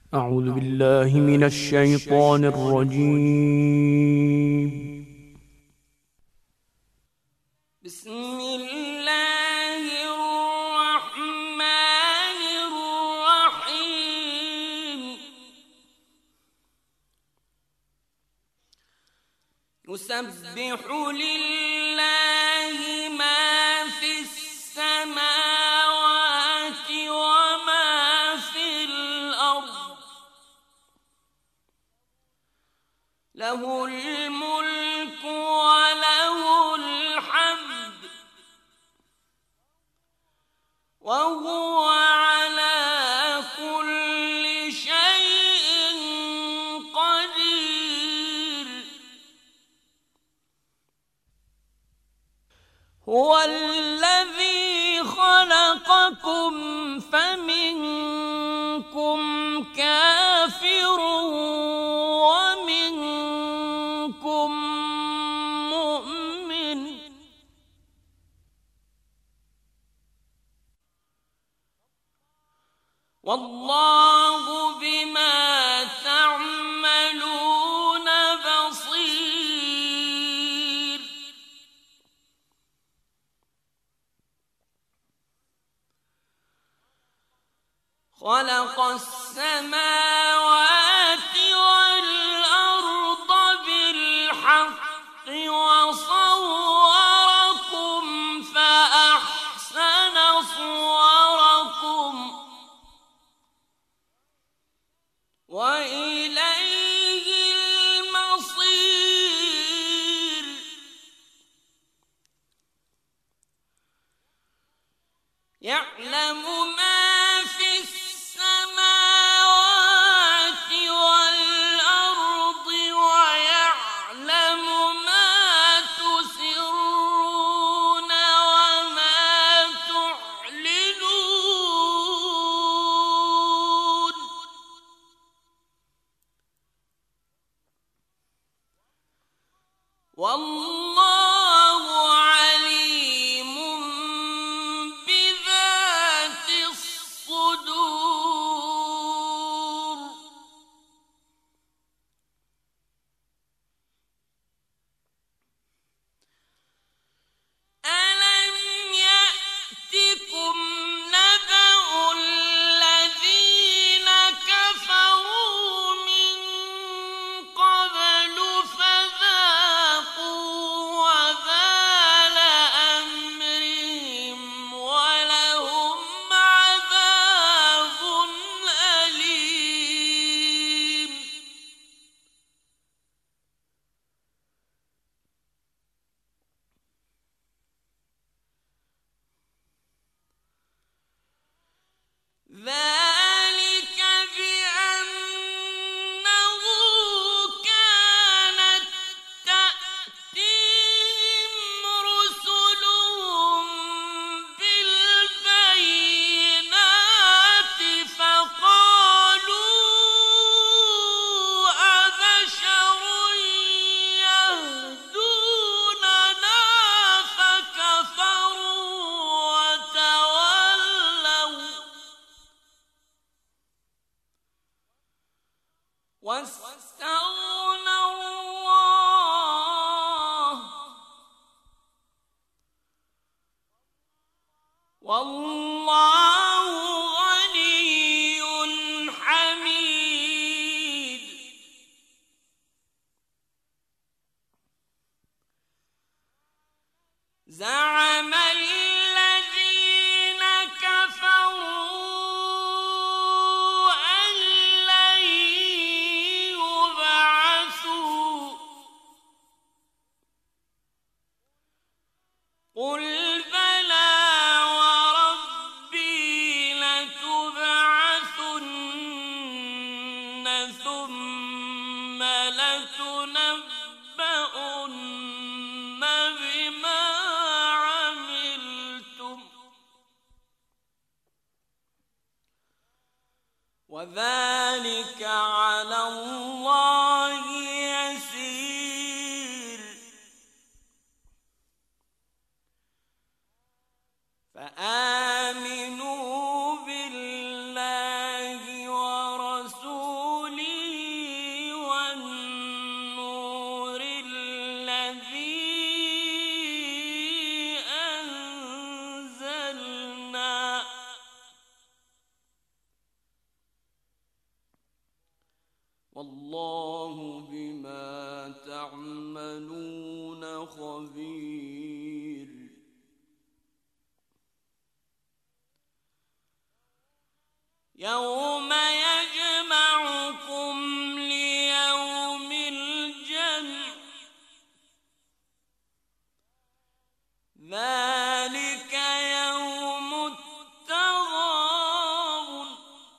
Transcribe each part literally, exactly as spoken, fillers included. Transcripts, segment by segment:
أعوذ بالله من الشيطان الرجيم. بسم الله الرحمن الرحيم. يسبح لله ما في السماوات وما في الأرض، له الملك وله الحمد وهو على كل شيء قدير. هو الذي خلقكم فمنكم كافر ومنكم مؤمن، والله بما تعملون بصير. خلق السماوات والأرض بالحق وصوركم فأحسن صوركم وإليه المصير. يعلم ما في السماوات والأرض ويعلم ما تسرون وما تعلنون، والله عليم بذات الصدور. ألم يأتكم نبأ الذين كفروا من قبل فذاقوا وبال أمرهم ولهم عذاب أليم. ذلك بأنه كانت تأتيهم رسلهم بالبينات فقالوا أبشر يهدوننا فكفروا وتولوا واستغنى الله والله غني حميد. زعم الذين كفروا أن لن يبعثوا، قل بلى وربي لتبعثن ثم لتنبؤن بما عملتم وذلك على الله يسير. فآمنوا بالله ورسوله والله بما تعملون خبير. يوم يجمعكم ليوم الجمع ذلك يوم التغابن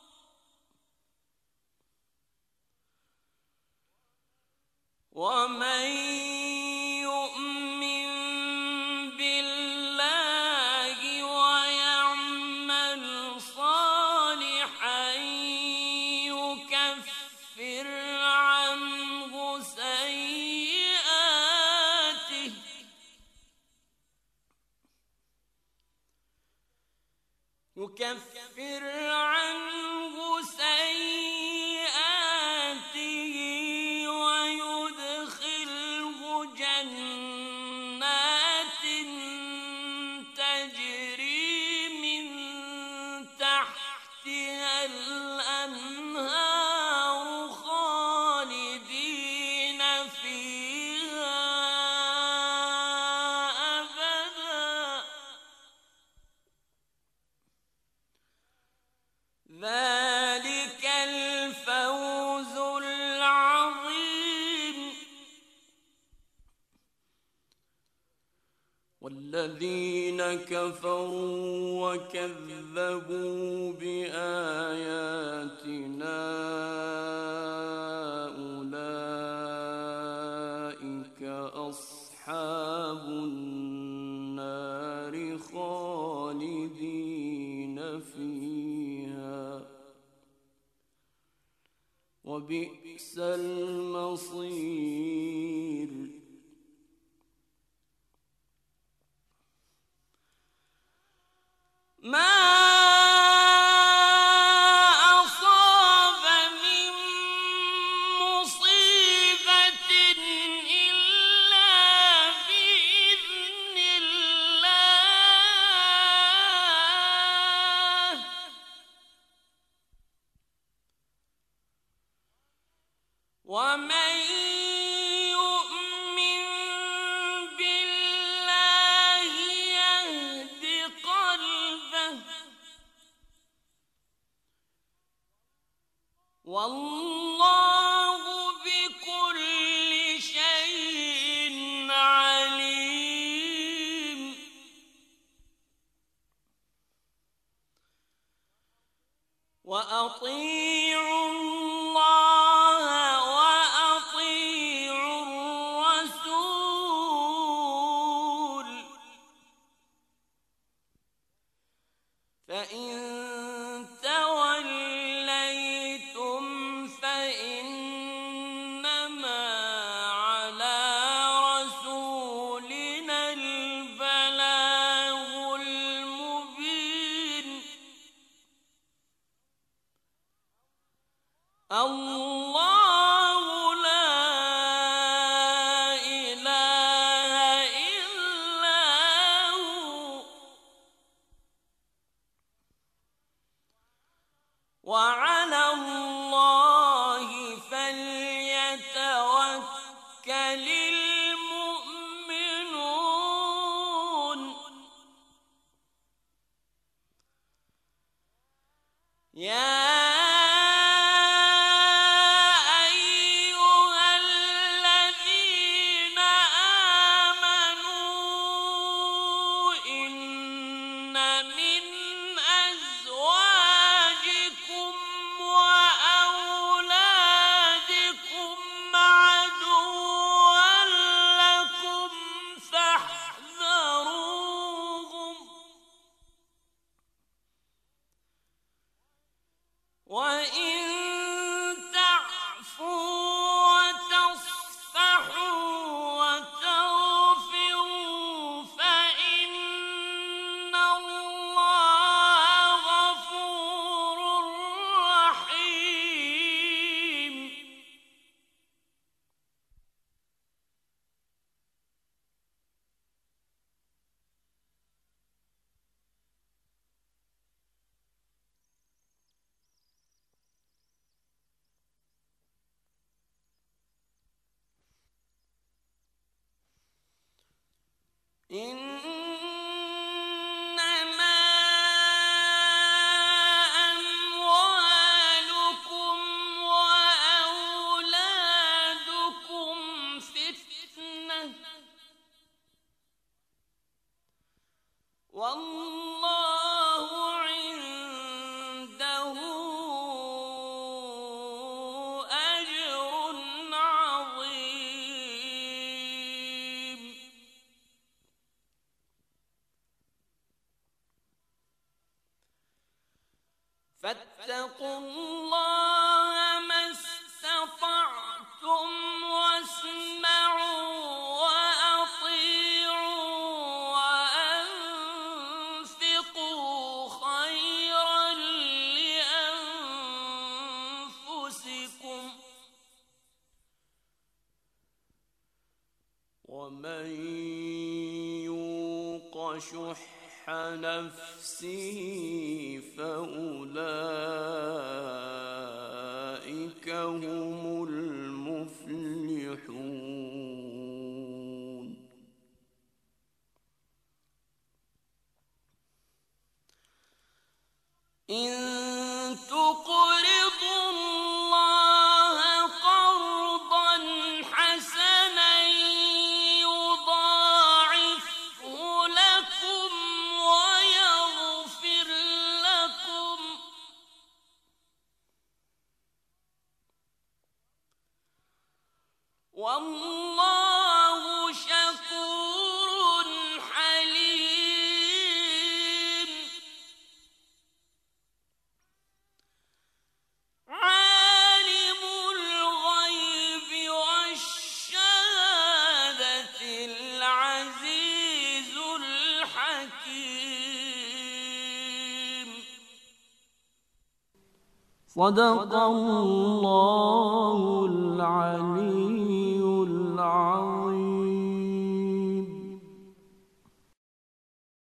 ومن يؤمن بالله ويعمل صالحا يكفر عنه سيئاته يكفر عنه سيئاته ويدخله جنات تجري من تحتها الأنهار خالدين فيها أبدا ذلك الفوز العظيم. والذين كفروا وكذبوا بآياتنا أولئك أصحاب النار خالدين فيها وبئس المصير. ما أصاب من مصيبة إلا بإذن الله ومن يؤمن بالله يهد قلبه والله بكل شيء عليم. وأطيعوا الله وأطيعوا الرسول فإن توليتم فإنما على رسولنا البلاغ المبين. الله لا إله إلا هو وعلى الله فليتوكل المؤمنون. يا عدوا إنما أموالكم وأولادكم فتنة والله عنده أجر عظيم فاتقوا الله ما استطعتم واسمعوا وأطيعوا وأنفقوا خيرا لأنفسكم ومن يوق شح نفسه فأولئك هم المفلحون إن تقرضوا الله قرضا حسنا يضاعفه لكم ويغفر لكم والله شكور حليم عالم الغيب والشهادة العزيز الحكيم صدق الله العلي العظيم.